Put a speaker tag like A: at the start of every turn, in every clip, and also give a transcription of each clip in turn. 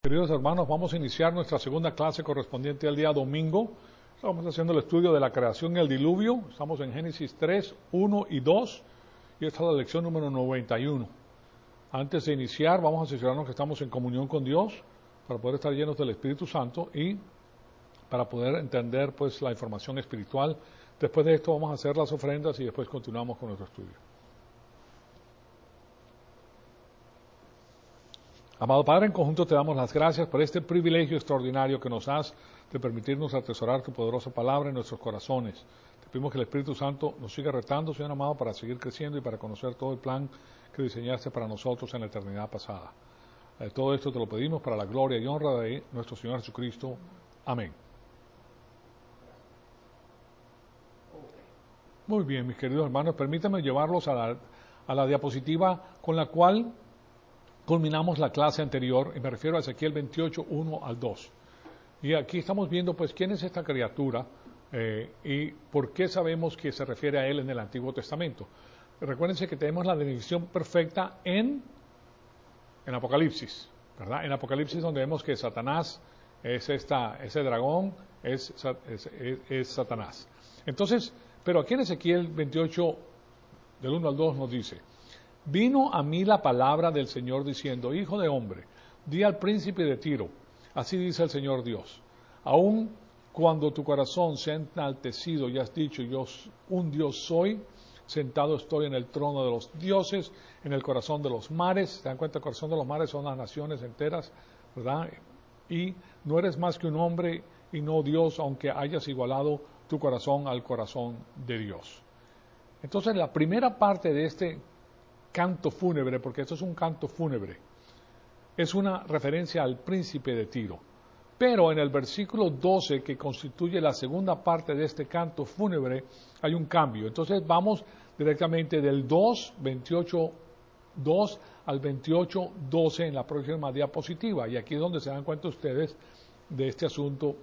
A: Queridos hermanos, vamos a iniciar nuestra segunda clase correspondiente al día domingo. Estamos haciendo el estudio de la creación y el diluvio. Estamos en Génesis 3, 1 y 2 y esta es la lección número 91. Antes de iniciar, vamos a asegurarnos que estamos en comunión con Dios para poder estar llenos del Espíritu Santo y para poder entender pues la información espiritual. Después de esto vamos a hacer las ofrendas y después continuamos con nuestro estudio. Amado Padre, en conjunto te damos las gracias por este privilegio extraordinario que nos das de permitirnos atesorar tu poderosa palabra en nuestros corazones. Te pedimos que el Espíritu Santo nos siga retando, Señor amado, para seguir creciendo y para conocer todo el plan que diseñaste para nosotros en la eternidad pasada. Todo esto te lo pedimos para la gloria y honra de nuestro Señor Jesucristo. Amén. Muy bien, mis queridos hermanos, permítanme llevarlos a la diapositiva con la cual culminamos la clase anterior, y me refiero a Ezequiel 28, 1 al 2. Y aquí estamos viendo pues quién es esta criatura y por qué sabemos que se refiere a él en el Antiguo Testamento. Recuérdense que tenemos la definición perfecta en Apocalipsis, ¿verdad? En Apocalipsis donde vemos que Satanás es ese dragón, es Satanás. Entonces, pero aquí en Ezequiel 28, del 1 al 2 nos dice: vino a mí la palabra del Señor diciendo: hijo de hombre, di al príncipe de Tiro, así dice el Señor Dios, aun cuando tu corazón se ha enaltecido y has dicho, yo un Dios soy, sentado estoy en el trono de los dioses, en el corazón de los mares. ¿Se dan cuenta? El corazón de los mares son las naciones enteras, ¿verdad? Y no eres más que un hombre y no Dios, aunque hayas igualado tu corazón al corazón de Dios. Entonces, la primera parte de este canto fúnebre, porque esto es un canto fúnebre, es una referencia al príncipe de Tiro. Pero en el versículo 12, que constituye la segunda parte de este canto fúnebre, hay un cambio. Entonces vamos directamente del 2 al 28, 12 en la próxima diapositiva. Y aquí es donde se dan cuenta ustedes de este asunto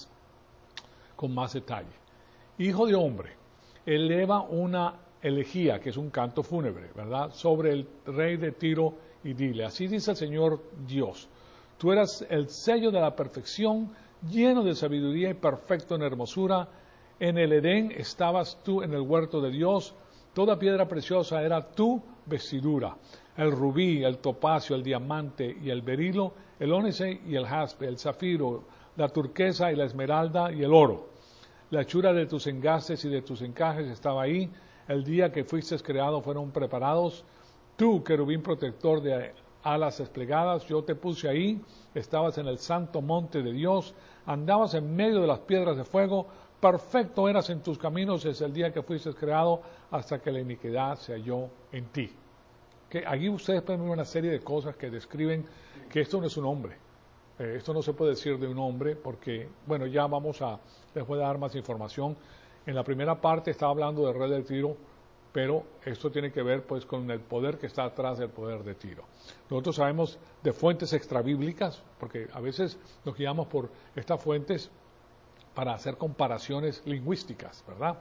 A: con más detalle. Hijo de hombre, eleva una elegía, que es un canto fúnebre, ¿verdad?, sobre el rey de Tiro y dile: así dice el Señor Dios, tú eras el sello de la perfección, lleno de sabiduría y perfecto en hermosura. En el Edén estabas tú, en el huerto de Dios. Toda piedra preciosa era tu vestidura: el rubí, el topacio, el diamante y el berilo, el ónice y el jaspe, el zafiro, la turquesa y la esmeralda y el oro. La hechura de tus engastes y de tus encajes estaba ahí. El día que fuiste creado fueron preparados. Tú, querubín protector de alas desplegadas, yo te puse ahí. Estabas en el santo monte de Dios. Andabas en medio de las piedras de fuego. Perfecto eras en tus caminos desde el día que fuiste creado hasta que la iniquidad se halló en ti. Que aquí ustedes pueden ver una serie de cosas que describen que esto no es un hombre. Esto no se puede decir de un hombre porque, bueno, ya les voy a dar más información. En la primera parte estaba hablando del rey de Tiro, pero esto tiene que ver pues con el poder que está atrás del poder de Tiro. Nosotros sabemos de fuentes extrabíblicas, porque a veces nos guiamos por estas fuentes para hacer comparaciones lingüísticas, ¿verdad?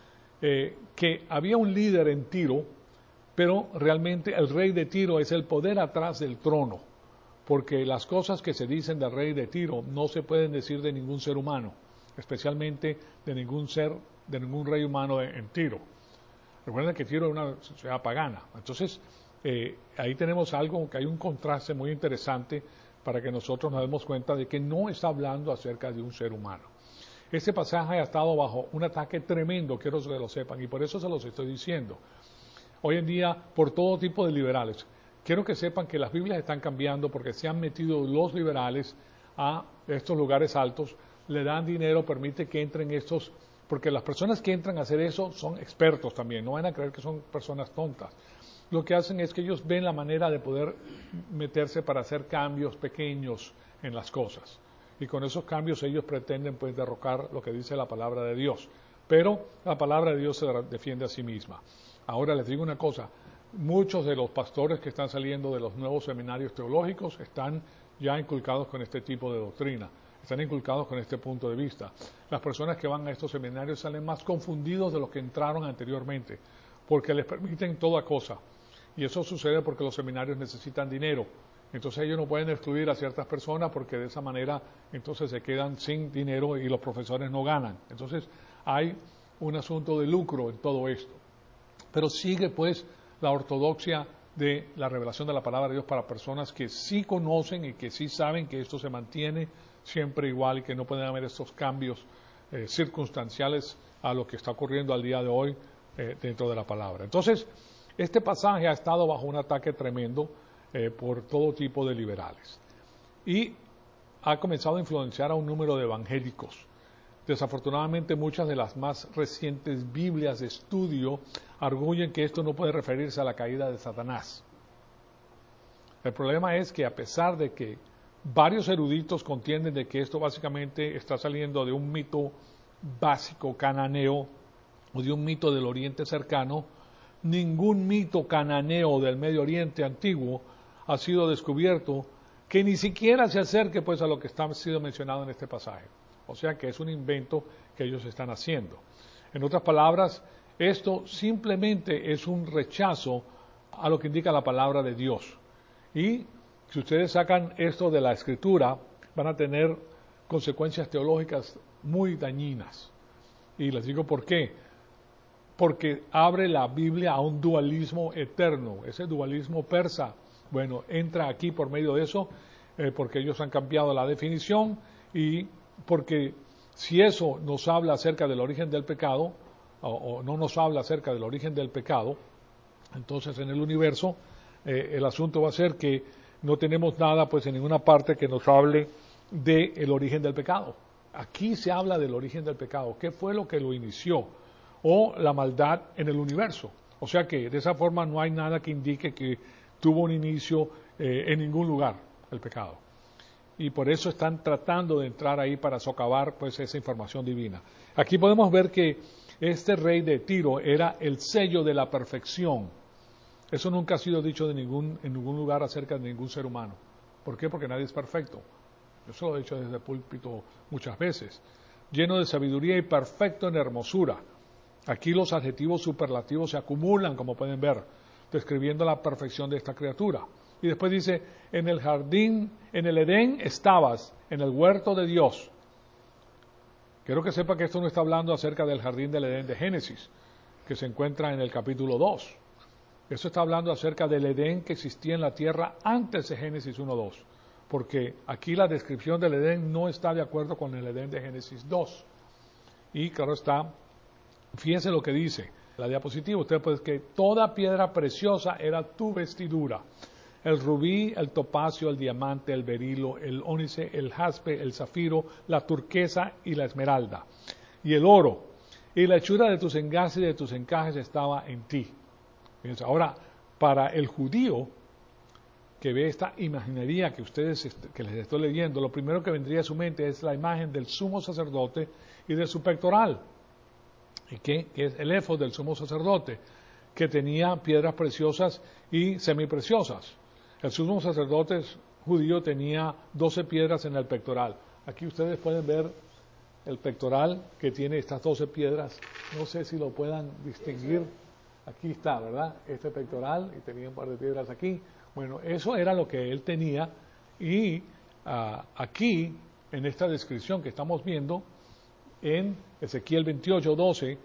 A: Que había un líder en Tiro, pero realmente el rey de Tiro es el poder atrás del trono, porque las cosas que se dicen del rey de Tiro no se pueden decir de ningún ser humano, especialmente de ningún rey humano en Tiro. Recuerden que Tiro es una sociedad pagana. Entonces, ahí tenemos algo, que hay un contraste muy interesante para que nosotros nos demos cuenta de que no está hablando acerca de un ser humano. Este pasaje ha estado bajo un ataque tremendo, quiero que lo sepan, y por eso se los estoy diciendo. Hoy en día, por todo tipo de liberales. Quiero que sepan que las Biblias están cambiando porque se han metido los liberales a estos lugares altos, le dan dinero, permite que entren estos, porque las personas que entran a hacer eso son expertos también, no van a creer que son personas tontas. Lo que hacen es que ellos ven la manera de poder meterse para hacer cambios pequeños en las cosas. Y con esos cambios ellos pretenden pues derrocar lo que dice la palabra de Dios. Pero la palabra de Dios se defiende a sí misma. Ahora les digo una cosa, muchos de los pastores que están saliendo de los nuevos seminarios teológicos están ya inculcados con este tipo de doctrina, están inculcados con este punto de vista. Las personas que van a estos seminarios salen más confundidos de los que entraron anteriormente, porque les permiten toda cosa. Y eso sucede porque los seminarios necesitan dinero. Entonces ellos no pueden excluir a ciertas personas porque de esa manera entonces se quedan sin dinero y los profesores no ganan. Entonces hay un asunto de lucro en todo esto. Pero sigue pues la ortodoxia de la revelación de la palabra de Dios para personas que sí conocen y que sí saben que esto se mantiene siempre igual y que no pueden haber estos cambios circunstanciales a lo que está ocurriendo al día de hoy dentro de la palabra. Entonces, este pasaje ha estado bajo un ataque tremendo por todo tipo de liberales y ha comenzado a influenciar a un número de evangélicos. Desafortunadamente, muchas de las más recientes Biblias de estudio arguyen que esto no puede referirse a la caída de Satanás. El problema es que a pesar de que varios eruditos contienden de que esto básicamente está saliendo de un mito básico cananeo o de un mito del Oriente cercano, ningún mito cananeo del Medio Oriente antiguo ha sido descubierto que ni siquiera se acerque pues a lo que está sido mencionado en este pasaje. O sea que es un invento que ellos están haciendo. En otras palabras, esto simplemente es un rechazo a lo que indica la palabra de Dios. Y si ustedes sacan esto de la Escritura, van a tener consecuencias teológicas muy dañinas. Y les digo por qué. Porque abre la Biblia a un dualismo eterno. Ese dualismo persa, bueno, entra aquí por medio de eso, porque ellos han cambiado la definición y porque si eso nos habla acerca del origen del pecado, o no nos habla acerca del origen del pecado, entonces en el universo el asunto va a ser que no tenemos nada pues en ninguna parte que nos hable del origen del pecado. Aquí se habla del origen del pecado, qué fue lo que lo inició, o la maldad en el universo. O sea que de esa forma no hay nada que indique que tuvo un inicio en ningún lugar el pecado. Y por eso están tratando de entrar ahí para socavar pues esa información divina. Aquí podemos ver que este rey de Tiro era el sello de la perfección. Eso nunca ha sido dicho en ningún lugar acerca de ningún ser humano. ¿Por qué? Porque nadie es perfecto. Yo se lo he dicho desde el púlpito muchas veces. Lleno de sabiduría y perfecto en hermosura. Aquí los adjetivos superlativos se acumulan, como pueden ver, describiendo la perfección de esta criatura. Y después dice, en el jardín, en el Edén estabas, en el huerto de Dios. Quiero que sepa que esto no está hablando acerca del jardín del Edén de Génesis, que se encuentra en el capítulo 2. Esto está hablando acerca del Edén que existía en la tierra antes de Génesis 1:2, porque aquí la descripción del Edén no está de acuerdo con el Edén de Génesis 2. Y claro está, fíjense lo que dice la diapositiva, usted puede que toda piedra preciosa era tu vestidura. El rubí, el topacio, el diamante, el berilo, el ónice, el jaspe, el zafiro, la turquesa y la esmeralda. Y el oro. Y la hechura de tus engases y de tus encajes estaba en ti. Fíjense, ahora, para el judío que ve esta imaginería que que les estoy leyendo, lo primero que vendría a su mente es la imagen del sumo sacerdote y de su pectoral, y que es el éfod del sumo sacerdote, que tenía piedras preciosas y semipreciosas. El sumo sacerdote judío tenía 12 piedras en el pectoral. Aquí ustedes pueden ver el pectoral que tiene estas 12 piedras. No sé si lo puedan distinguir. Aquí está, ¿verdad? Este pectoral, y tenía un par de piedras aquí. Bueno, eso era lo que él tenía. Y aquí, en esta descripción que estamos viendo, en Ezequiel 28:12,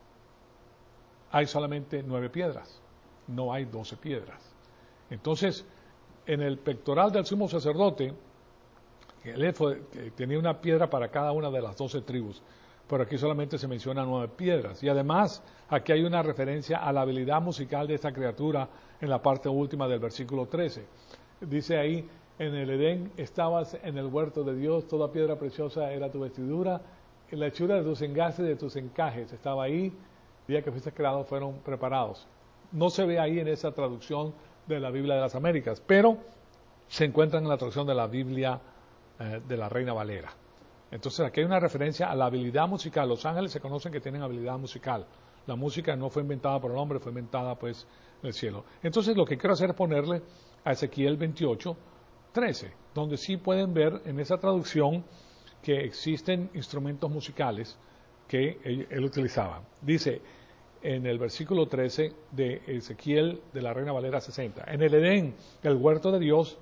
A: hay solamente 9 piedras. No hay 12 piedras. Entonces, en el pectoral del sumo sacerdote, el éfod tenía una piedra para cada una de las 12 tribus, pero aquí solamente se mencionan 9 piedras. Y además, aquí hay una referencia a la habilidad musical de esta criatura en la parte última del versículo 13. Dice ahí, en el Edén estabas en el huerto de Dios, toda piedra preciosa era tu vestidura, la hechura de tus engases y de tus encajes estaba ahí, el día que fuiste creado fueron preparados. No se ve ahí en esa traducción de la Biblia de las Américas, pero se encuentra en la traducción de la Biblia de la Reina Valera. Entonces aquí hay una referencia a la habilidad musical. Los ángeles se conocen que tienen habilidad musical. La música no fue inventada por el hombre, fue inventada pues en el cielo. Entonces lo que quiero hacer es ponerle a Ezequiel 28:13, donde sí pueden ver en esa traducción que existen instrumentos musicales que él utilizaba. Dice en el versículo 13 de Ezequiel de la Reina Valera 60, en el Edén, el huerto de Dios,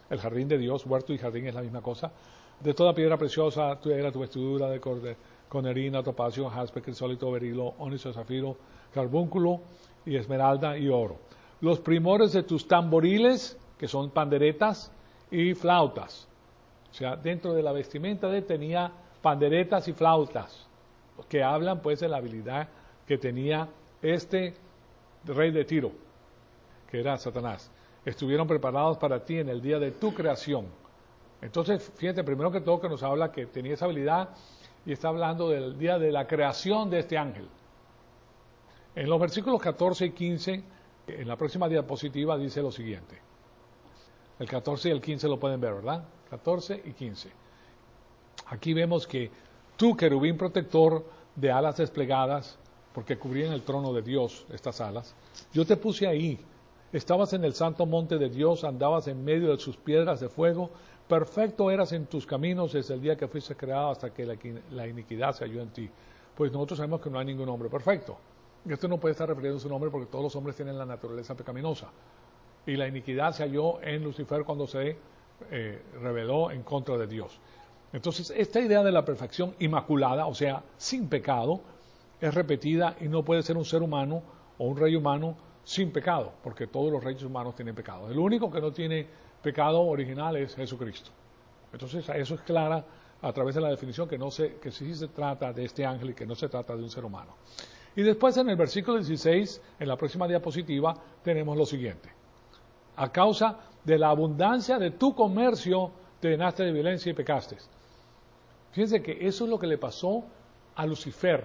A: el jardín de Dios, huerto y jardín es la misma cosa. De toda piedra preciosa era tu vestidura de conerina, topacio, jaspe, crisólito, berilo, ónice, zafiro, carbúnculo y esmeralda y oro. Los primores de tus tamboriles, que son panderetas y flautas. O sea, dentro de la vestimenta de él tenía panderetas y flautas, que hablan pues de la habilidad que tenía este rey de Tiro, que era Satanás. Estuvieron preparados para ti en el día de tu creación. Entonces, fíjate, primero que todo que nos habla que tenía esa habilidad y está hablando del día de la creación de este ángel. En los versículos 14 y 15, en la próxima diapositiva dice lo siguiente. El 14 y el 15 lo pueden ver, ¿verdad? 14 y 15. Aquí vemos que tú, querubín protector de alas desplegadas, porque cubrían el trono de Dios estas alas, yo te puse ahí. Estabas en el santo monte de Dios, andabas en medio de sus piedras de fuego, perfecto eras en tus caminos desde el día que fuiste creado hasta que la iniquidad se halló en ti. Pues nosotros sabemos que no hay ningún hombre perfecto. Esto no puede estar refiriendo a su nombre porque todos los hombres tienen la naturaleza pecaminosa. Y la iniquidad se halló en Lucifer cuando se rebeló en contra de Dios. Entonces, esta idea de la perfección inmaculada, o sea, sin pecado, es repetida y no puede ser un ser humano o un rey humano sin pecado, porque todos los reyes humanos tienen pecado. El único que no tiene pecado original es Jesucristo. Entonces, eso es clara a través de la definición que sí se trata de este ángel y que no se trata de un ser humano. Y después en el versículo 16, en la próxima diapositiva, tenemos lo siguiente. A causa de la abundancia de tu comercio, te llenaste de violencia y pecaste. Fíjense que eso es lo que le pasó a Lucifer.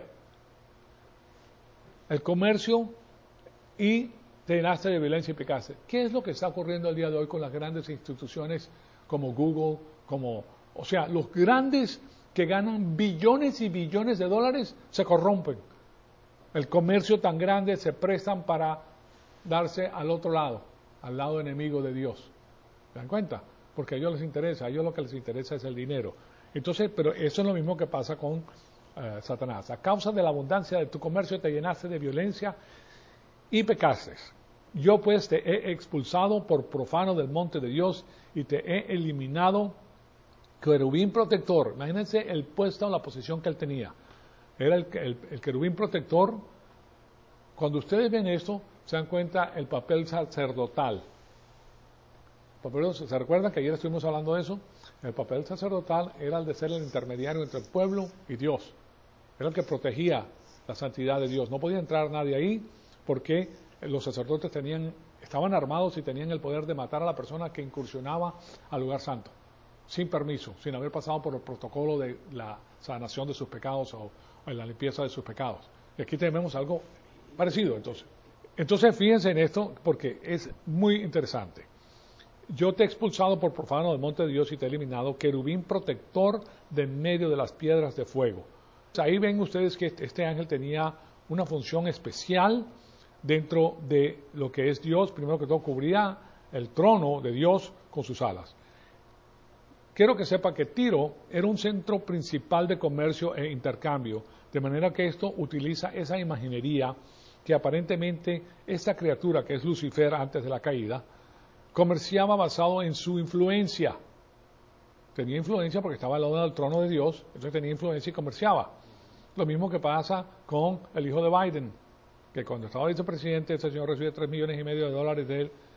A: El comercio y te llenaste de violencia y pecaste. ¿Qué es lo que está ocurriendo el día de hoy con las grandes instituciones como Google, o sea, los grandes que ganan billones y billones de dólares se corrompen? El comercio tan grande se prestan para darse al otro lado, al lado enemigo de Dios. ¿Se dan cuenta? Porque a ellos les interesa, a ellos lo que les interesa es el dinero. Entonces, pero eso es lo mismo que pasa con Satanás. A causa de la abundancia de tu comercio te llenaste de violencia y pecaste. Yo pues te he expulsado por profano del monte de Dios y te he eliminado querubín protector. Imagínense el puesto, la posición que él tenía. Era el querubín protector. Cuando ustedes ven esto, se dan cuenta el papel sacerdotal. ¿Se recuerdan que ayer estuvimos hablando de eso? El papel sacerdotal era el de ser el intermediario entre el pueblo y Dios. Era el que protegía la santidad de Dios. No podía entrar nadie ahí porque los sacerdotes estaban armados y tenían el poder de matar a la persona que incursionaba al lugar santo, sin permiso, sin haber pasado por el protocolo de la sanación de sus pecados o la limpieza de sus pecados. Y aquí tenemos algo parecido, entonces. Entonces, fíjense en esto porque es muy interesante. Yo te he expulsado por profano del monte de Dios y te he eliminado querubín protector de en medio de las piedras de fuego. Ahí ven ustedes que este ángel tenía una función especial dentro de lo que es Dios. Primero que todo, cubría el trono de Dios con sus alas. Quiero que sepa que Tiro era un centro principal de comercio e intercambio, de manera que esto utiliza esa imaginería que aparentemente esta criatura, que es Lucifer antes de la caída, comerciaba basado en su influencia. Tenía influencia porque estaba al lado del trono de Dios, entonces tenía influencia y comerciaba. Lo mismo que pasa con el hijo de Biden, que cuando estaba vicepresidente, este señor recibe $3,5 millones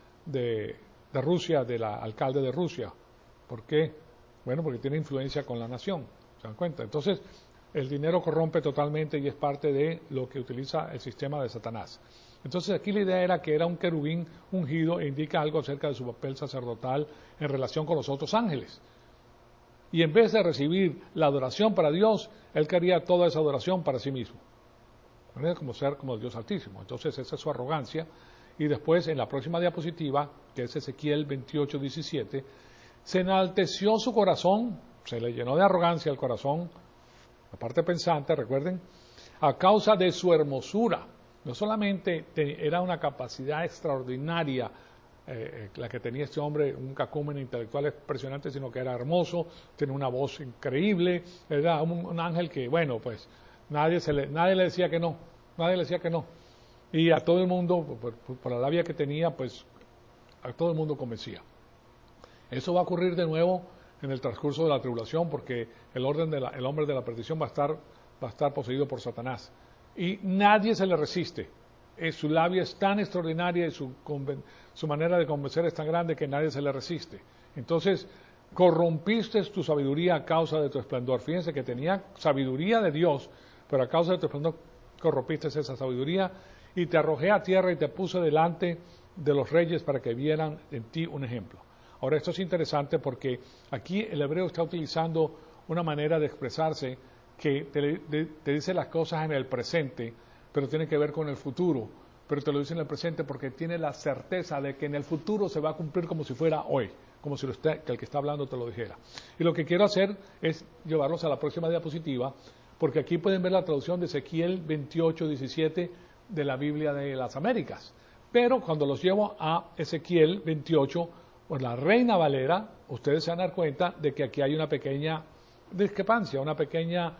A: de Rusia, del alcalde de Rusia. ¿Por qué? Bueno, porque tiene influencia con la nación, ¿se dan cuenta? Entonces, el dinero corrompe totalmente y es parte de lo que utiliza el sistema de Satanás. Entonces aquí la idea era que era un querubín ungido e indica algo acerca de su papel sacerdotal en relación con los otros ángeles. Y en vez de recibir la adoración para Dios, él quería toda esa adoración para sí mismo. Como ser como el Dios Altísimo. Entonces esa es su arrogancia. Y después en la próxima diapositiva, que es Ezequiel 28:17, se enalteció su corazón, se le llenó de arrogancia el corazón, la parte pensante, recuerden, a causa de su hermosura. No solamente era una capacidad extraordinaria la que tenía este hombre, un cacúmen intelectual impresionante, sino que era hermoso, tenía una voz increíble, era un ángel que, bueno, pues nadie le decía que no, nadie le decía que no. Y a todo el mundo, por la labia que tenía, pues a todo el mundo convencía. Eso va a ocurrir de nuevo en el transcurso de la tribulación, porque el hombre de la perdición va a estar poseído por Satanás. Y nadie se le resiste. Su labia es tan extraordinaria y su manera de convencer es tan grande que nadie se le resiste. Entonces, corrompiste tu sabiduría a causa de tu esplendor. Fíjense que tenía sabiduría de Dios, pero a causa de tu esplendor corrompiste esa sabiduría y te arrojé a tierra y te puse delante de los reyes para que vieran en ti un ejemplo. Ahora, esto es interesante porque aquí el hebreo está utilizando una manera de expresarse que te dice las cosas en el presente, pero tiene que ver con el futuro. Pero te lo dice en el presente porque tiene la certeza de que en el futuro se va a cumplir como si fuera hoy, como si que el que está hablando te lo dijera. Y lo que quiero hacer es llevarlos a la próxima diapositiva, porque aquí pueden ver la traducción de Ezequiel 28:17 de la Biblia de las Américas. Pero cuando los llevo a Ezequiel 28, pues la Reina Valera, ustedes se van a dar cuenta de que aquí hay una pequeña discrepancia, una pequeña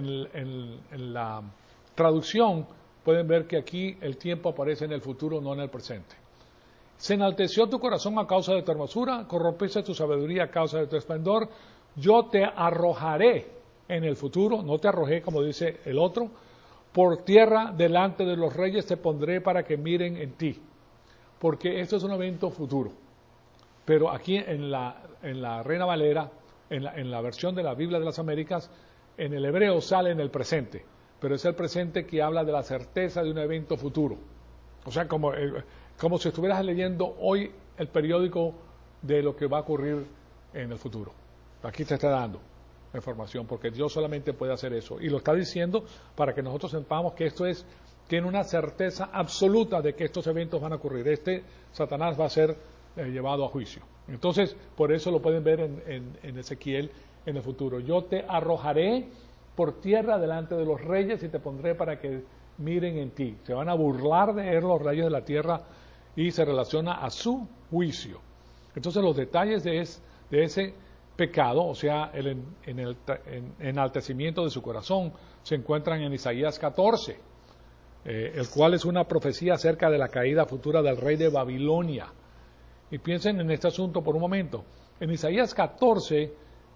A: en la traducción. Pueden ver que aquí el tiempo aparece en el futuro, no en el presente. Se enalteció tu corazón a causa de tu hermosura, corrompiste tu sabiduría a causa de tu esplendor. Yo te arrojaré en el futuro, no te arrojé como dice el otro, por tierra delante de los reyes te pondré para que miren en ti. Porque esto es un evento futuro. Pero aquí en la Reina Valera, en la versión de la Biblia de las Américas, en el hebreo sale en el presente, pero es el presente que habla de la certeza de un evento futuro. O sea, como si estuvieras leyendo hoy el periódico de lo que va a ocurrir en el futuro. Aquí te está dando la información, porque Dios solamente puede hacer eso. Y lo está diciendo para que nosotros sepamos que esto tiene una certeza absoluta de que estos eventos van a ocurrir. Satanás va a ser llevado a juicio. Entonces, por eso lo pueden ver en Ezequiel en el futuro. Yo te arrojaré por tierra delante de los reyes y te pondré para que miren en ti. Se van a burlar de él los reyes de la tierra y se relaciona a su juicio. Entonces, los detalles de ese pecado, o sea, el enaltecimiento de su corazón, se encuentran en Isaías 14, el cual es una profecía acerca de la caída futura del rey de Babilonia. Y piensen en este asunto por un momento. En Isaías 14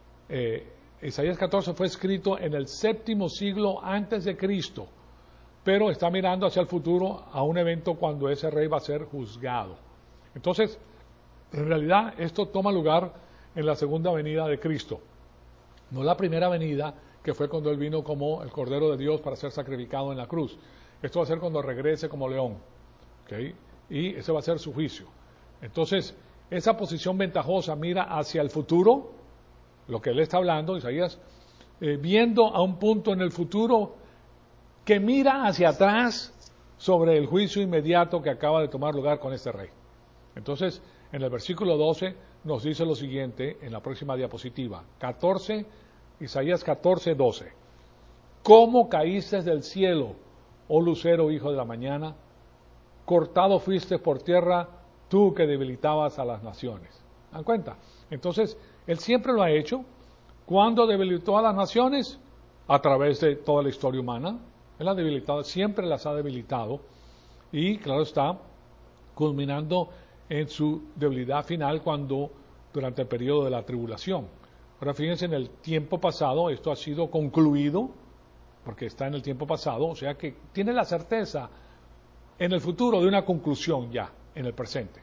A: fue escrito en el 7º siglo antes de Cristo, pero está mirando hacia el futuro a un evento cuando ese rey va a ser juzgado. Entonces, en realidad esto toma lugar en la segunda venida de Cristo, no la primera venida, que fue cuando Él vino como el Cordero de Dios para ser sacrificado en la cruz. Esto va a ser cuando regrese como león, ¿okay? Y ese va a ser su juicio. Entonces, esa posición ventajosa mira hacia el futuro, lo que Él está hablando, Isaías, viendo a un punto en el futuro que mira hacia atrás sobre el juicio inmediato que acaba de tomar lugar con este rey. Entonces, en el versículo 12 nos dice lo siguiente en la próxima diapositiva, Isaías 14:12. ¿Cómo caíste del cielo, oh lucero, hijo de la mañana? Cortado fuiste por tierra, tú que debilitabas a las naciones. ¿Dan cuenta? Entonces, Él siempre lo ha hecho. ¿Cuándo debilitó a las naciones? A través de toda la historia humana. Él ha debilitado, siempre las ha debilitado. Y, claro está, culminando en su debilidad final durante el periodo de la tribulación. Ahora fíjense, en el tiempo pasado esto ha sido concluido, porque está en el tiempo pasado, o sea que tiene la certeza en el futuro de una conclusión ya, en el presente.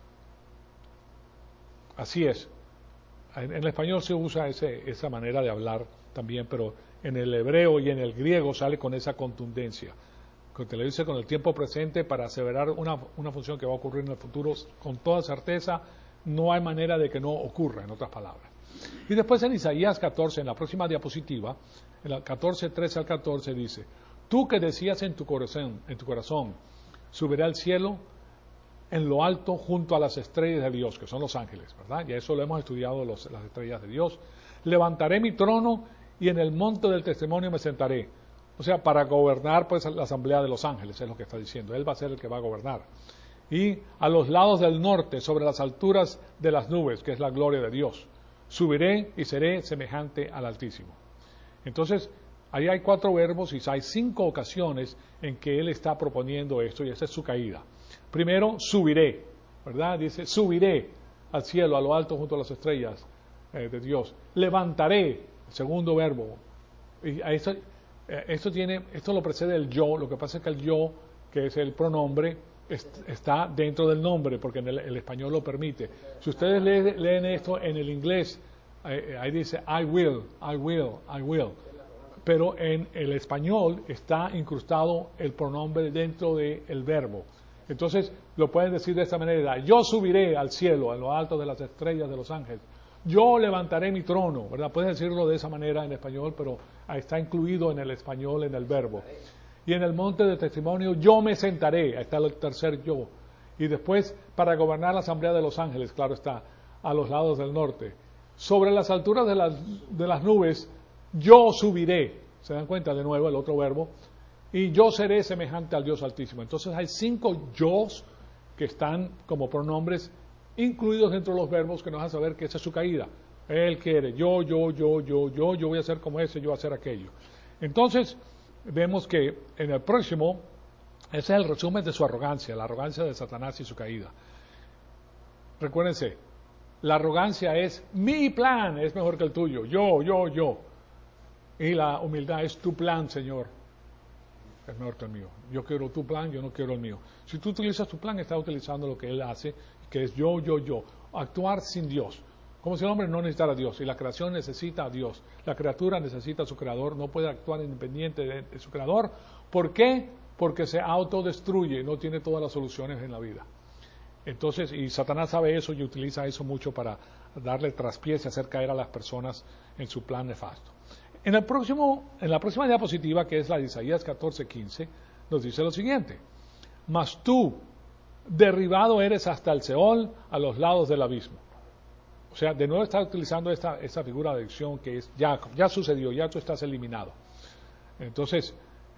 A: Así es. En el español se usa esa manera de hablar también, pero en el hebreo y en el griego sale con esa contundencia. Que te lo dice con el tiempo presente para aseverar una función que va a ocurrir en el futuro con toda certeza, no hay manera de que no ocurra, en otras palabras. Y después en Isaías 14, en la próxima diapositiva, en la 14:13 al 14 dice, tú que decías en tu corazón, subiré al cielo en lo alto junto a las estrellas de Dios, que son los ángeles, ¿verdad? Ya eso lo hemos estudiado, las estrellas de Dios. Levantaré mi trono y en el monte del testimonio me sentaré. O sea, para gobernar, pues, la asamblea de los ángeles, es lo que está diciendo. Él va a ser el que va a gobernar. Y a los lados del norte, sobre las alturas de las nubes, que es la gloria de Dios, subiré y seré semejante al Altísimo. Entonces, ahí hay 4 verbos y hay 5 ocasiones en que Él está proponiendo esto, y esa es su caída. Primero, subiré, ¿verdad? Dice, subiré al cielo, a lo alto junto a las estrellas de Dios. Levantaré, el segundo verbo. Y a esto lo precede el yo. Lo que pasa es que el yo, que es el pronombre, está dentro del nombre, porque en el español lo permite. Si ustedes leen esto en el inglés, ahí dice I will. Pero en el español está incrustado el pronombre dentro del verbo. Entonces lo pueden decir de esta manera: yo subiré al cielo, a lo alto de las estrellas de los ángeles. Yo levantaré mi trono, ¿verdad? Pueden decirlo de esa manera en español, pero está incluido en el español en el verbo. Y en el monte de testimonio yo me sentaré, ahí está el tercer yo. Y después, para gobernar la asamblea de los ángeles, claro está, a los lados del norte. Sobre las alturas de las nubes yo subiré. ¿Se dan cuenta de nuevo el otro verbo? Y yo seré semejante al Dios Altísimo. Entonces hay 5 yos que están como pronombres incluidos dentro de los verbos que nos hacen saber que esa es su caída. Él quiere, yo voy a ser como ese, yo voy a hacer aquello. Entonces, vemos que en el próximo, ese es el resumen de su arrogancia, la arrogancia de Satanás y su caída. Recuérdense, la arrogancia es mi plan, es mejor que el tuyo, yo. Y la humildad es tu plan, Señor, es mejor que el mío. Yo quiero tu plan, yo no quiero el mío. Si tú utilizas tu plan, estás utilizando lo que Él hace, que es yo. Actuar sin Dios. Como si el hombre no necesitara a Dios, y la creación necesita a Dios. La criatura necesita a su creador, no puede actuar independiente de su creador. ¿Por qué? Porque se autodestruye, no tiene todas las soluciones en la vida. Entonces, y Satanás sabe eso y utiliza eso mucho para darle traspiés y hacer caer a las personas en su plan nefasto. En la próxima diapositiva, que es la de Isaías 14:15, nos dice lo siguiente: mas tú, derribado eres hasta el Seol, a los lados del abismo. O sea, de nuevo está utilizando esta figura de acción que es ya sucedió, ya tú estás eliminado. Entonces,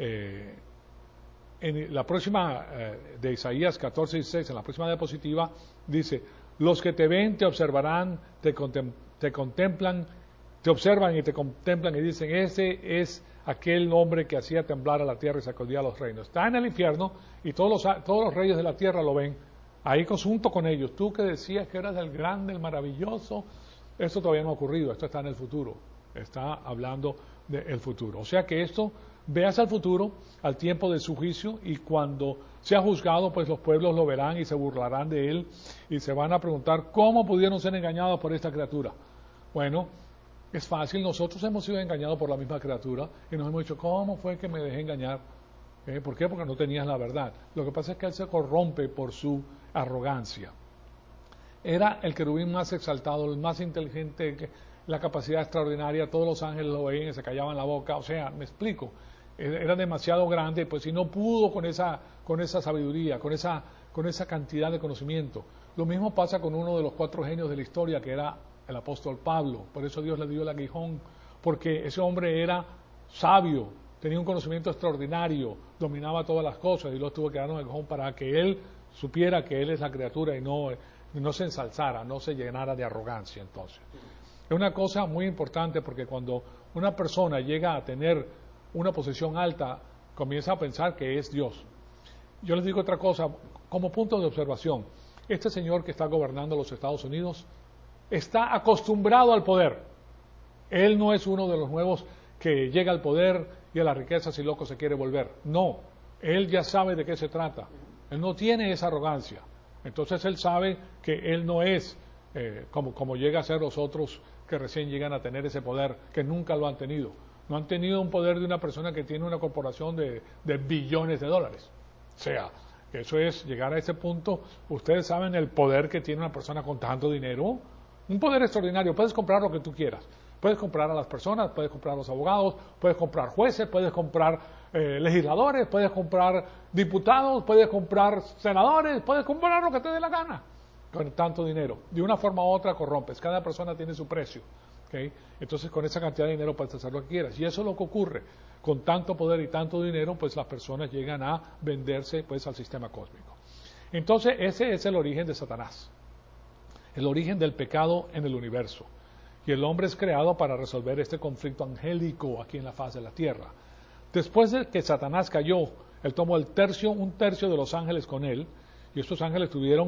A: en la próxima de Isaías 14:16, en la próxima diapositiva, dice: los que te ven te observarán, te contemplan, te observan y te contemplan y dicen: ese es aquel hombre que hacía temblar a la tierra y sacudía a los reinos. Está en el infierno y todos los reyes de la tierra lo ven. Ahí junto con ellos, tú que decías que eras el grande, el maravilloso, esto todavía no ha ocurrido, esto está en el futuro, está hablando del futuro. O sea que esto, veas al futuro, al tiempo de su juicio, y cuando sea juzgado, pues los pueblos lo verán y se burlarán de él, y se van a preguntar, ¿cómo pudieron ser engañados por esta criatura? Bueno, es fácil, nosotros hemos sido engañados por la misma criatura, y nos hemos dicho, ¿cómo fue que me dejé engañar? ¿Por qué? Porque no tenías la verdad. Lo que pasa es que él se corrompe por su arrogancia. Era el querubín más exaltado, el más inteligente, la capacidad extraordinaria, todos los ángeles lo veían y se callaban la boca. O sea, me explico, era demasiado grande, pues si no pudo con esa sabiduría, con esa cantidad de conocimiento. Lo mismo pasa con uno de los 4 genios de la historia, que era el apóstol Pablo. Por eso Dios le dio el aguijón, porque ese hombre era sabio, tenía un conocimiento extraordinario, dominaba todas las cosas, y Dios tuvo que darle un aguijón para que él supiera que él es la criatura y no se ensalzara, no se llenara de arrogancia. Entonces, es una cosa muy importante, porque cuando una persona llega a tener una posición alta, comienza a pensar que es Dios. Yo les digo otra cosa, como punto de observación: este señor que está gobernando los Estados Unidos está acostumbrado al poder. Él no es uno de los nuevos que llega al poder y a las riquezas y loco se quiere volver. No, él ya sabe de qué se trata. Él no tiene esa arrogancia. Entonces él sabe que él no es como llega a ser los otros que recién llegan a tener ese poder, que nunca lo han tenido. No han tenido un poder de una persona que tiene una corporación de billones de dólares. O sea, eso es llegar a ese punto. Ustedes saben el poder que tiene una persona con tanto dinero. Un poder extraordinario. Puedes comprar lo que tú quieras. Puedes comprar a las personas, puedes comprar a los abogados, puedes comprar jueces, puedes comprar legisladores, puedes comprar diputados, puedes comprar senadores, puedes comprar lo que te dé la gana con tanto dinero. De una forma u otra corrompes. Cada persona tiene su precio. ¿Okay? Entonces con esa cantidad de dinero puedes hacer lo que quieras. Y eso es lo que ocurre. Con tanto poder y tanto dinero, pues las personas llegan a venderse pues al sistema cósmico. Entonces ese es el origen de Satanás. El origen del pecado en el universo. Y el hombre es creado para resolver este conflicto angélico aquí en la faz de la tierra. Después de que Satanás cayó, él tomó un tercio de los ángeles con él, y estos ángeles tuvieron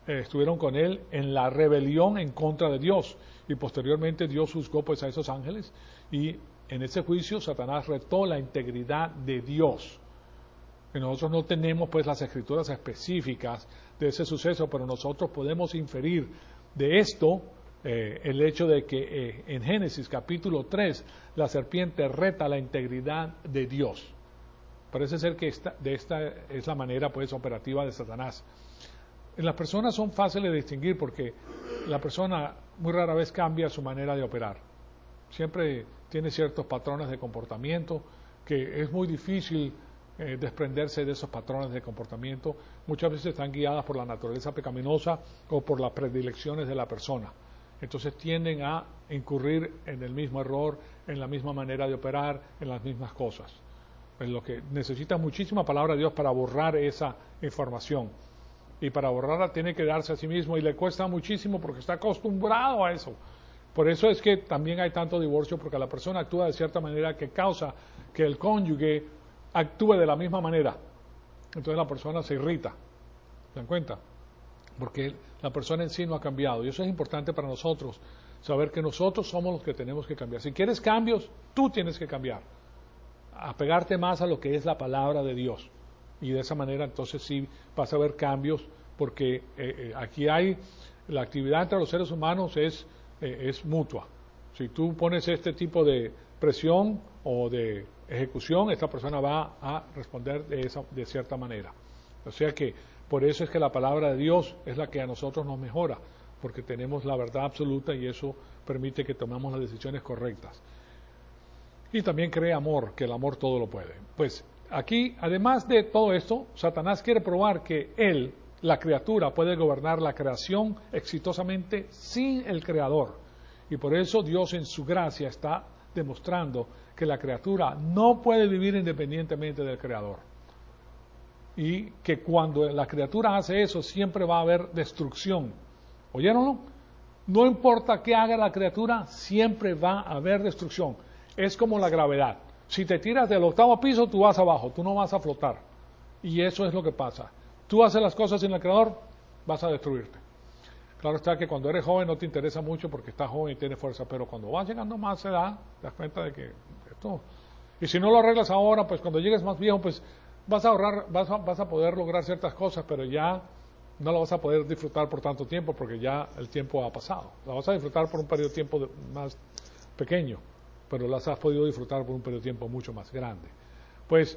A: estuvieron con él en la rebelión en contra de Dios. Y posteriormente Dios juzgó pues a esos ángeles, y en ese juicio Satanás retó la integridad de Dios. Y nosotros no tenemos pues las escrituras específicas de ese suceso, pero nosotros podemos inferir de esto el hecho de que en Génesis capítulo 3 la serpiente reta la integridad de Dios. Parece ser que esta es la manera pues operativa de Satanás. Las personas son fáciles de distinguir porque la persona muy rara vez cambia su manera de operar. Siempre tiene ciertos patrones de comportamiento que es muy difícil desprenderse de esos patrones de comportamiento. Muchas veces están guiadas por la naturaleza pecaminosa o por las predilecciones de la persona. Entonces tienden a incurrir en el mismo error, en la misma manera de operar, en las mismas cosas. Es lo que necesita muchísima palabra de Dios para borrar esa información. Y para borrarla tiene que darse a sí mismo, y le cuesta muchísimo porque está acostumbrado a eso. Por eso es que también hay tanto divorcio, porque la persona actúa de cierta manera que causa que el cónyuge actúe de la misma manera. Entonces la persona se irrita. ¿Se dan cuenta? Porque la persona en sí no ha cambiado. Y eso es importante para nosotros, saber que nosotros somos los que tenemos que cambiar. Si quieres cambios, tú tienes que cambiar. Apegarte más a lo que es la palabra de Dios. Y de esa manera entonces sí vas a ver cambios, porque aquí hay, la actividad entre los seres humanos es mutua. Si tú pones este tipo de presión o de ejecución, esta persona va a responder de cierta manera. O sea que por eso es que la palabra de Dios es la que a nosotros nos mejora, porque tenemos la verdad absoluta y eso permite que tomemos las decisiones correctas. Y también crea amor, que el amor todo lo puede. Pues aquí, además de todo esto, Satanás quiere probar que él, la criatura, puede gobernar la creación exitosamente sin el Creador. Y por eso Dios en su gracia está demostrando que la criatura no puede vivir independientemente del Creador. Y que cuando la criatura hace eso, siempre va a haber destrucción. ¿Oyeronlo? No importa qué haga la criatura, siempre va a haber destrucción. Es como la gravedad. Si te tiras del 8º piso, tú vas abajo, tú no vas a flotar. Y eso es lo que pasa. Tú haces las cosas sin el Creador, vas a destruirte. Claro está que cuando eres joven no te interesa mucho porque estás joven y tienes fuerza, pero cuando vas llegando más edad, te das cuenta de que esto... Y si no lo arreglas ahora, pues cuando llegues más viejo, pues vas a ahorrar, vas a poder lograr ciertas cosas, pero ya no lo vas a poder disfrutar por tanto tiempo porque ya el tiempo ha pasado. La vas a disfrutar por un periodo de tiempo más pequeño, pero las has podido disfrutar por un periodo de tiempo mucho más grande. Pues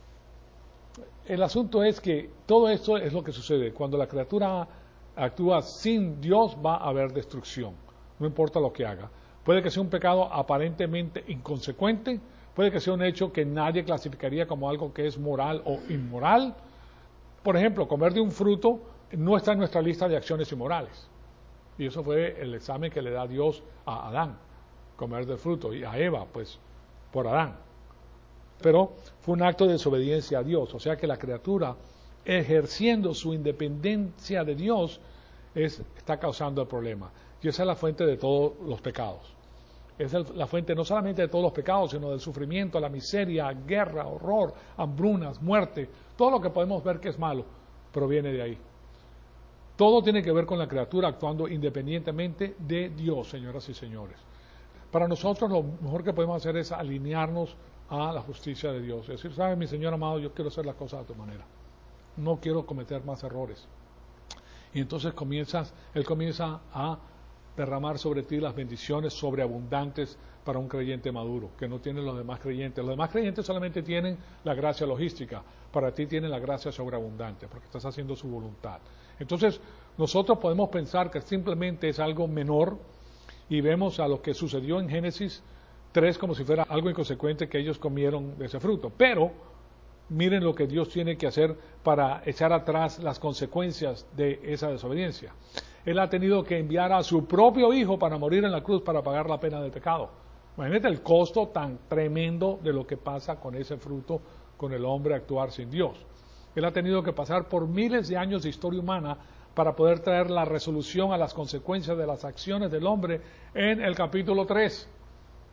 A: el asunto es que todo esto es lo que sucede. Cuando la criatura actúa sin Dios va a haber destrucción, no importa lo que haga. Puede que sea un pecado aparentemente inconsecuente, puede que sea un hecho que nadie clasificaría como algo que es moral o inmoral. Por ejemplo, comer de un fruto no está en nuestra lista de acciones inmorales. Y eso fue el examen que le da Dios a Adán, comer del fruto, y a Eva, pues, por Adán. Pero fue un acto de desobediencia a Dios, o sea que la criatura, ejerciendo su independencia de Dios, está causando el problema. Y esa es la fuente de todos los pecados. Es la fuente no solamente de todos los pecados, sino del sufrimiento, la miseria, guerra, horror, hambrunas, muerte. Todo lo que podemos ver que es malo proviene de ahí. Todo tiene que ver con la criatura actuando independientemente de Dios, señoras y señores. Para nosotros lo mejor que podemos hacer es alinearnos a la justicia de Dios. Es decir, ¿sabes, mi Señor amado? Yo quiero hacer las cosas a tu manera. No quiero cometer más errores. Y entonces Él comienza a derramar sobre ti las bendiciones sobreabundantes para un creyente maduro, que no tienen los demás creyentes. Los demás creyentes solamente tienen la gracia logística, para ti tienen la gracia sobreabundante, porque estás haciendo su voluntad. Entonces, nosotros podemos pensar que simplemente es algo menor, y vemos a lo que sucedió en Génesis 3 como si fuera algo inconsecuente que ellos comieron de ese fruto. Pero miren lo que Dios tiene que hacer para echar atrás las consecuencias de esa desobediencia. Él ha tenido que enviar a su propio Hijo para morir en la cruz para pagar la pena del pecado. Imagínate el costo tan tremendo de lo que pasa con ese fruto, con el hombre actuar sin Dios. Él ha tenido que pasar por miles de años de historia humana para poder traer la resolución a las consecuencias de las acciones del hombre en el capítulo 3.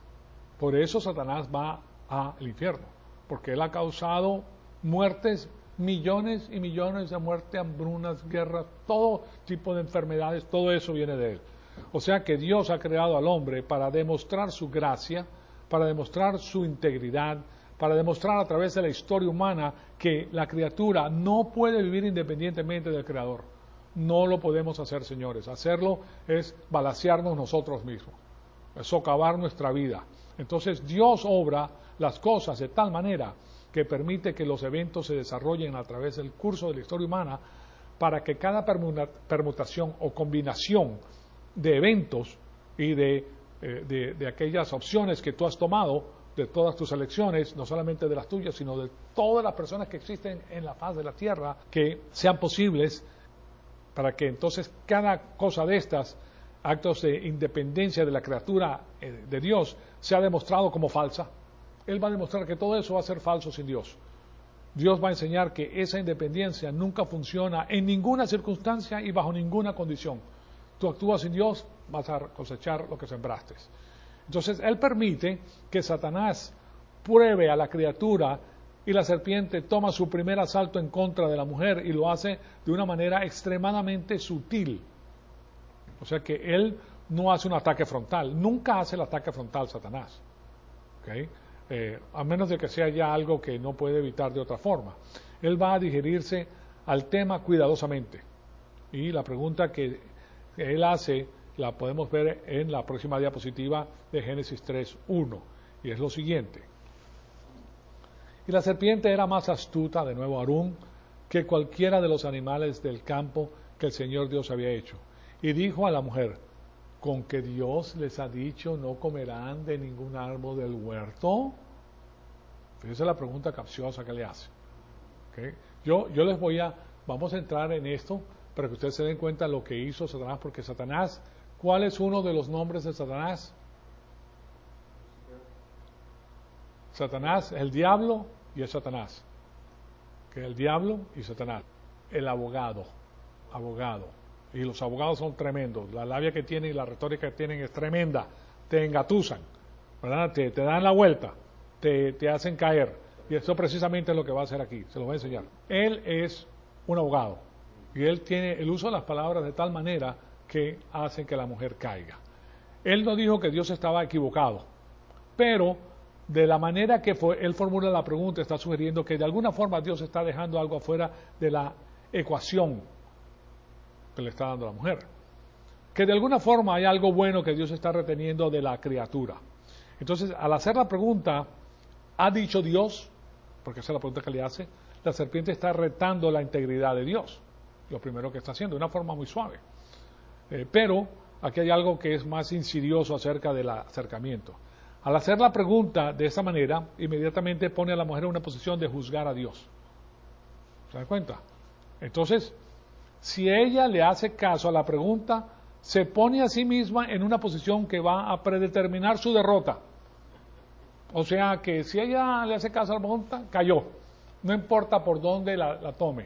A: Por eso Satanás va al infierno, porque él ha causado muertes Millones y millones de muerte, hambrunas, guerras, todo tipo de enfermedades, todo eso viene de él. O sea que Dios ha creado al hombre para demostrar su gracia, para demostrar su integridad, para demostrar a través de la historia humana que la criatura no puede vivir independientemente del Creador. No lo podemos hacer, señores. Hacerlo es balacearnos nosotros mismos, es socavar nuestra vida. Entonces Dios obra las cosas de tal manera que permite que los eventos se desarrollen a través del curso de la historia humana para que cada permutación o combinación de eventos y de aquellas opciones que tú has tomado, de todas tus elecciones, no solamente de las tuyas, sino de todas las personas que existen en la faz de la tierra, que sean posibles para que entonces cada cosa de estas, actos de independencia de la criatura de Dios, sea demostrado como falsa. Él va a demostrar que todo eso va a ser falso sin Dios. Dios va a enseñar que esa independencia nunca funciona en ninguna circunstancia y bajo ninguna condición. Tú actúas sin Dios, vas a cosechar lo que sembraste. Entonces, Él permite que Satanás pruebe a la criatura y la serpiente toma su primer asalto en contra de la mujer y lo hace de una manera extremadamente sutil. O sea que Él no hace un ataque frontal, nunca hace el ataque frontal Satanás. ¿Okay? A menos de que sea ya algo que no puede evitar de otra forma. Él va a digerirse al tema cuidadosamente. Y la pregunta que él hace la podemos ver en la próxima diapositiva de Génesis 3:1. Y es lo siguiente. Y la serpiente era más astuta, de nuevo Aarón, que cualquiera de los animales del campo que el Señor Dios había hecho. Y dijo a la mujer, ¿con que Dios les ha dicho no comerán de ningún árbol del huerto? Fíjense la pregunta capciosa que le hace. ¿Okay? Yo les vamos a entrar en esto para que ustedes se den cuenta de lo que hizo Satanás, porque Satanás, ¿cuál es uno de los nombres de Satanás? Satanás, el diablo y el Satanás. Que el diablo y Satanás. El abogado. Y los abogados son tremendos. La labia que tienen y la retórica que tienen es tremenda. Te engatusan, ¿verdad? Te dan la vuelta, te hacen caer. Y eso precisamente es lo que va a hacer aquí. Se lo voy a enseñar. Él es un abogado. Y él tiene el uso de las palabras de tal manera que hace que la mujer caiga. Él no dijo que Dios estaba equivocado. Pero de la manera que él formula la pregunta, está sugiriendo que de alguna forma Dios está dejando algo afuera de la ecuación que le está dando la mujer. Que de alguna forma hay algo bueno que Dios está reteniendo de la criatura. Entonces, al hacer la pregunta, ¿ha dicho Dios? Porque esa es la pregunta que le hace. La serpiente está retando la integridad de Dios. Lo primero que está haciendo, de una forma muy suave. Pero aquí hay algo que es más insidioso acerca del acercamiento. Al hacer la pregunta de esa manera, inmediatamente pone a la mujer en una posición de juzgar a Dios. ¿Se dan cuenta? Entonces, si ella le hace caso a la pregunta, se pone a sí misma en una posición que va a predeterminar su derrota. O sea que si ella le hace caso a la pregunta, cayó. No importa por dónde la tome.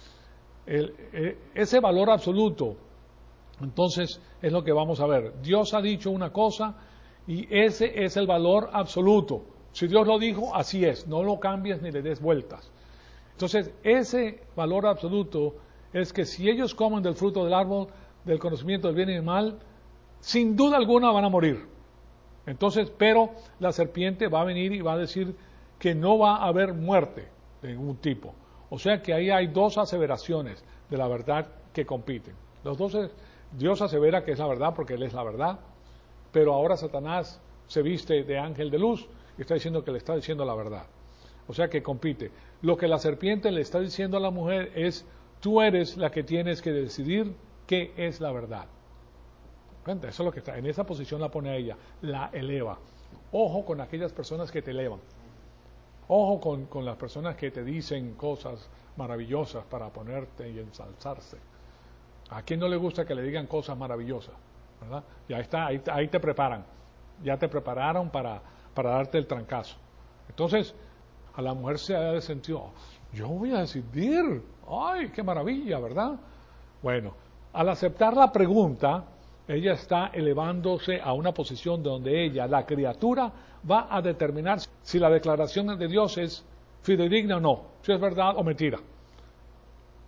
A: Ese valor absoluto, entonces, es lo que vamos a ver. Dios ha dicho una cosa y ese es el valor absoluto. Si Dios lo dijo, así es. No lo cambies ni le des vueltas. Entonces, ese valor absoluto es que si ellos comen del fruto del árbol del conocimiento del bien y del mal, sin duda alguna van a morir. Entonces, pero la serpiente va a venir y va a decir que no va a haber muerte de ningún tipo. O sea que ahí hay dos aseveraciones de la verdad que compiten. Los dos Dios asevera que es la verdad porque Él es la verdad, pero ahora Satanás se viste de ángel de luz y está diciendo que le está diciendo la verdad. O sea que compite. Lo que la serpiente le está diciendo a la mujer es, tú eres la que tienes que decidir qué es la verdad. Eso es lo que está. En esa posición la pone a ella, la eleva. Ojo con aquellas personas que te elevan. Ojo con las personas que te dicen cosas maravillosas para ponerte y ensalzarse. ¿A quién no le gusta que le digan cosas maravillosas? ¿Verdad? Ya está, ahí te preparan. Ya te prepararon para darte el trancazo. Entonces, a la mujer se ha sentido, yo voy a decidir. ¡Ay, qué maravilla!, ¿verdad? Bueno, al aceptar la pregunta, ella está elevándose a una posición donde ella, la criatura, va a determinar si la declaración de Dios es fidedigna o no, si es verdad o mentira.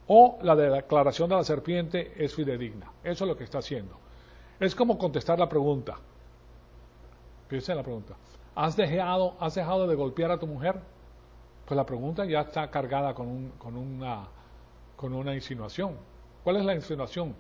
A: o la declaración de la serpiente es fidedigna. Eso es lo que está haciendo. Es como contestar la pregunta. Fíjense la pregunta. ¿Has dejado de golpear a tu mujer? Pues la pregunta ya está cargada con una insinuación. ¿Cuál es la insinuación?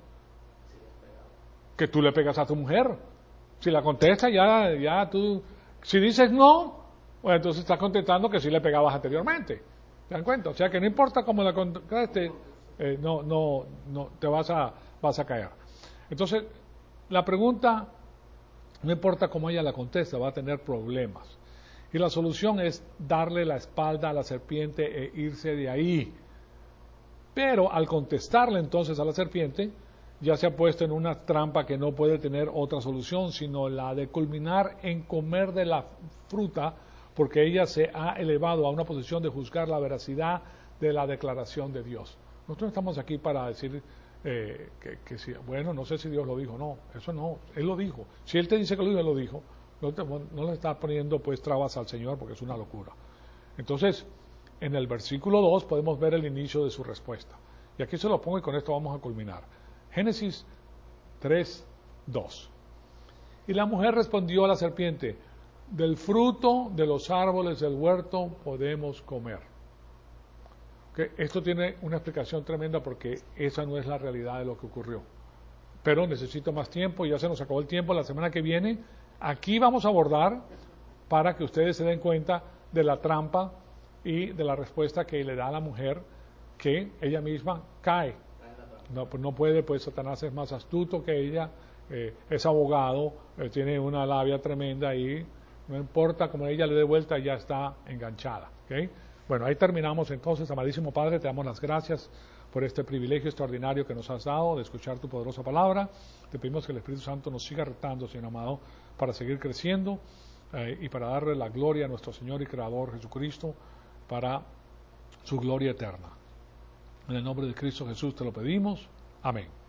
A: Que tú le pegas a tu mujer. Si la contestas, ya tú... Si dices no, pues entonces estás contestando que sí le pegabas anteriormente. ¿Te dan cuenta? O sea que no importa cómo la contestes, no te vas a caer. Entonces, la pregunta, no importa cómo ella la contesta, va a tener problemas. Y la solución es darle la espalda a la serpiente e irse de ahí. Pero al contestarle entonces a la serpiente, ya se ha puesto en una trampa que no puede tener otra solución, sino la de culminar en comer de la fruta, porque ella se ha elevado a una posición de juzgar la veracidad de la declaración de Dios. Nosotros estamos aquí para decir que sí, bueno, no sé si Dios lo dijo, no, eso no, Él lo dijo. Si Él te dice que lo dijo, no le estás poniendo pues trabas al Señor porque es una locura. Entonces, en el versículo 2 podemos ver el inicio de su respuesta. Y aquí se lo pongo y con esto vamos a culminar. Génesis 3, 2. Y la mujer respondió a la serpiente, del fruto de los árboles del huerto podemos comer. ¿Okay? Esto tiene una explicación tremenda porque esa no es la realidad de lo que ocurrió. Pero necesito más tiempo, ya se nos acabó el tiempo. La semana que viene, aquí vamos a abordar para que ustedes se den cuenta de la trampa y de la respuesta que le da a la mujer, que ella misma cae. No puede, pues Satanás es más astuto que ella, es abogado, tiene una labia tremenda y no importa cómo ella le dé vuelta, ya está enganchada. ¿Okay? Bueno, ahí terminamos entonces. Amadísimo Padre, te damos las gracias por este privilegio extraordinario que nos has dado de escuchar tu poderosa palabra. Te pedimos que el Espíritu Santo nos siga retando, Señor amado, para seguir creciendo y para darle la gloria a nuestro Señor y Creador Jesucristo, para su gloria eterna. En el nombre de Cristo Jesús te lo pedimos. Amén.